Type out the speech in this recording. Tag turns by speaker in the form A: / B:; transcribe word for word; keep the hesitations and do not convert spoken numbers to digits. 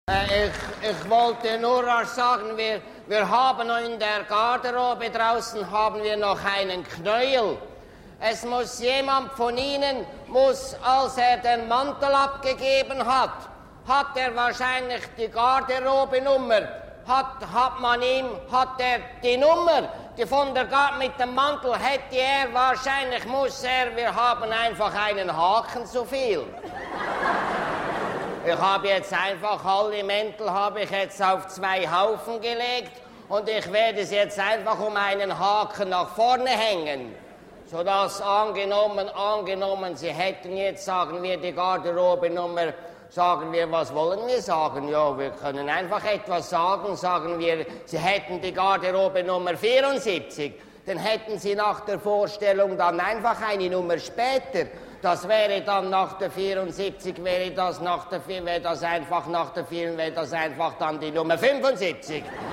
A: Äh, ich, ich wollte nur sagen, wir, wir haben noch in der Garderobe draußen haben wir noch einen Knäuel. Es muss jemand von Ihnen, muss, als er den Mantel abgegeben hat, hat er wahrscheinlich die Garderobenummer. Hat, hat man ihm, hat er die Nummer die von der Garde mit dem Mantel, hätte er wahrscheinlich, muss er, wir haben einfach einen Haken zu viel. Ich habe jetzt einfach alle Mäntel habe ich jetzt auf zwei Haufen gelegt und ich werde es jetzt einfach um einen Haken nach vorne hängen. Sodass angenommen, angenommen, Sie hätten jetzt, sagen wir, die Garderobenummer, sagen wir, was wollen wir sagen? Ja, wir können einfach etwas sagen, sagen wir, Sie hätten die Garderobenummer vierundsiebzig, dann hätten Sie nach der Vorstellung dann einfach eine Nummer später. Das wäre dann nach der vierundsiebzig, wäre das nach der, wäre das einfach nach der vier, wäre das einfach dann die Nummer fünfundsiebzig.